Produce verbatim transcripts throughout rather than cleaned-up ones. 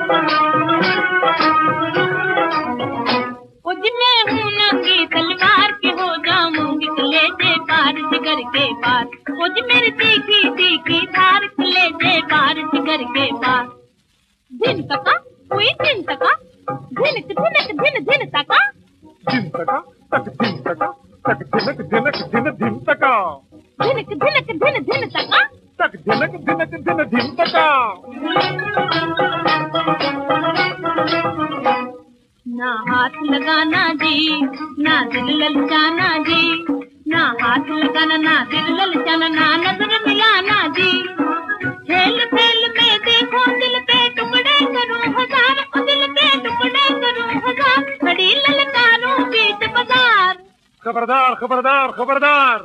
मैं हूँ नंगी तलवार के हो जाऊंगी कलेजे पार जिगर के पार। मुझ मेरी तीखी तीखी धार कलेजे पार जिगर के पार। दिन तका हुई दिन तका धिनक धिनक धिन धिन तका दिन तका तक दिन तका तक धिनक धिनक धिन धिन तका धिनक धिनक धिन धिन तका तक धिनक धिनक धिन धिन तका। ना हाथ लगाना जी ना दिल ललचाना जी, ना हाथ लगाना ना दिल ललचाना ना नजर मिलाना जी। खेल खेल में देखो दिल के टुकड़े करूं हजार, दिल के टुकड़े करूं हजार, खड़ी ललकारूं बीच बाजार। खबरदार खबरदार खबरदार।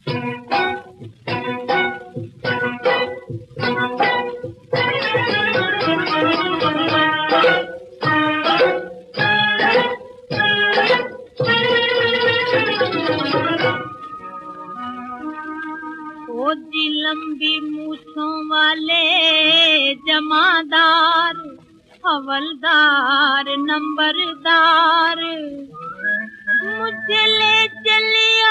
ओ जी लंबी मूछों वाले जमादार, हवलदार नंबरदार, मुझे ले चलियो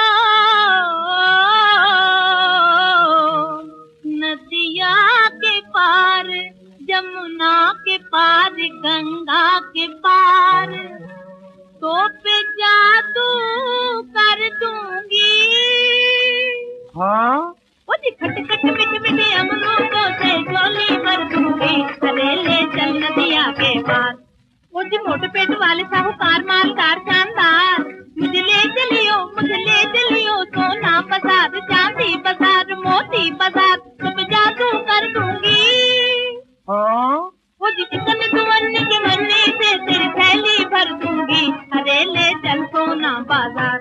नदिया के पार, जमुना के पार, गंगा के पार, तो पे जादू कर दूंगी। हाँ ओ जी खट खट मिठ मिठ अमरूदों से झोली भर दूंगी, अरे ले चल नदिया के पार। ओ जी मोटे पेट वाले साहूकार मालदार शानदार, मुझे ले चलियो मुझे ले चलियो सोना बाजार, चांदी बाजार, मोती बाजार, सब जादू कर दूंगी। हाँ ओ जी चिकन दुवन्नी के मन्नी से तेरी थैली भर दूंगी, अरे ले चल सोना बाजार।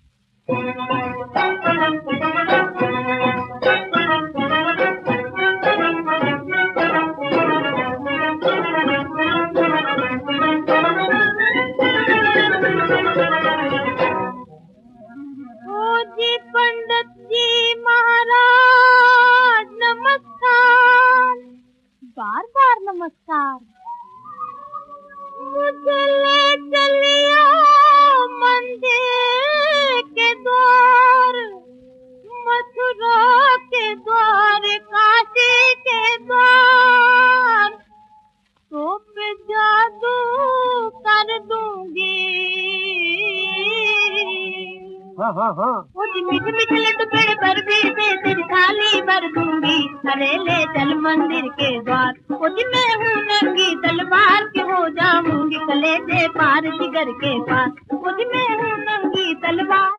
पंडित जी महाराज नमस्कार, बार बार नमस्कार। मुझे ले चलियो मंदिर के द्वार, मथुरा के द्वार, काशी के द्वार, तो पे जादू कर दूंगी। हाँ हाँ हाँ। वो मीठ मीठ लड्डू पेड़ पर भी से तेरी थाली भर दूंगी, अरे ले चल मंदिर के द्वार। वो मैं हूँ नंगी तलवार के हो जाऊंगी कलेजे पार जिगर के पार। वो मैं हूँ नंगी तलवार।